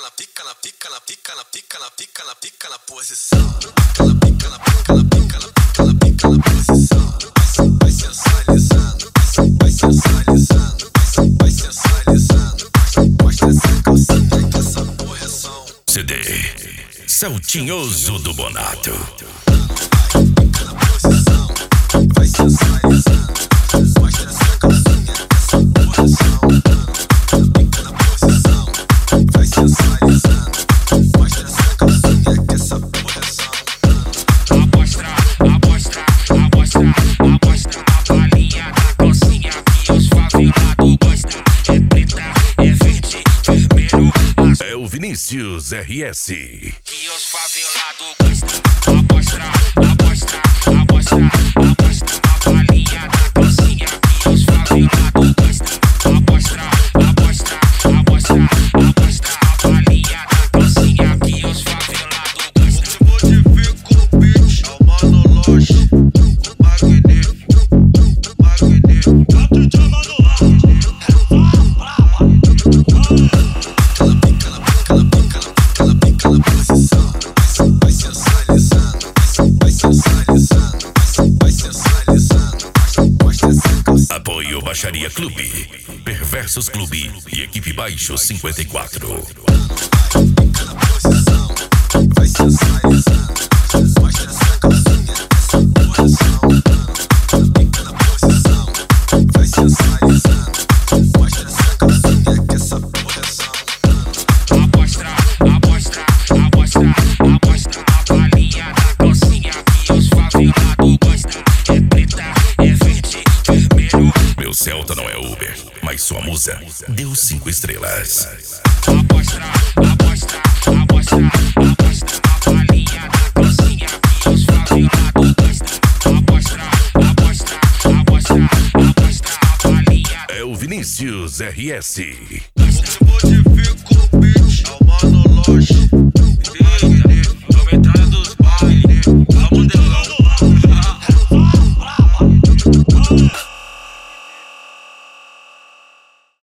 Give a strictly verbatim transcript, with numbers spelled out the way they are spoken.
na pica, na pica, na pica, na pica, na pica, na pica, na posição. Pica na pica, na pica, na pica, na pica, na pica, na posição. Vai sensualizando, vai sensualizando, vai sensualizando. Mostra essa calcinha que essa porra é som. C D Saltinhoso do Bonato. Pica na posição, vai sensualizando. Mostra essa calcinha que essa porra é som. Pica na posição, vai sensualizando. Mostra essa calcinha que essa porra é som. Amostra, amostra, amostra, amostra a palhinha da calcinha que os favelados gostam. É preta, é verde, vermelho, azul. É o Vinícius R S. Que os favelados gostam. Amostra, amostra, amostra, amostra a palhinha da calcinha que os favelados gostam. Amostra, amostra, amostra, amostra a palhinha da calcinha que os favelados gostam. Modifica o beat, é o Mano Loche, o magnífico, o magnífico. É o D J Mano Loche. Pica na pica, na pica, na pica, na pica, na posição. Vai sensualizando, vai sensualizando, vai sensualizando. Mostra essa calcinha. Apoio Baixaria Clube, Perversos Clube e Equipe Baixo cinquenta e quatro. Pica na posição, vai sensualizando. Mostra essa calcinha que essa porra é som. Pica na posição, vai sensualizando. Mostra essa calcinha que essa porra é som. Amostra, amostra, amostra, amostra a palhinha da calcinha que os favelados gostam. É preta, é verde, vermelho. Meu Celta não é Uber, mas sua musa deu cinco estrelas. Amostra, amostra, amostra, amostra a palhinha da calcinha que os favelados gostam. Amostra, amostra, amostra, amostra a palhinha. É o Vinícius R S.